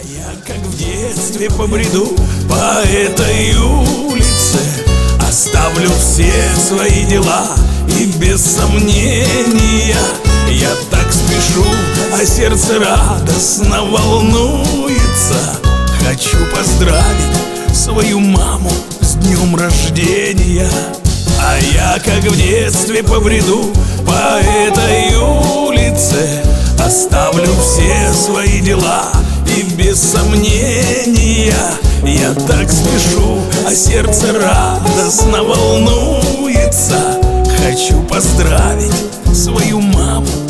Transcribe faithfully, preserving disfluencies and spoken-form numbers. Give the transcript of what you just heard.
Я как в детстве побреду по этой улице, оставлю все свои дела и без сомнения я так спешу, а сердце радостно волнуется. Хочу поздравить свою маму с днем рождения. А я как в детстве побреду по этой улице, оставлю все свои дела и без сомнения я так спешу, а сердце радостно волнуется. Хочу поздравить свою маму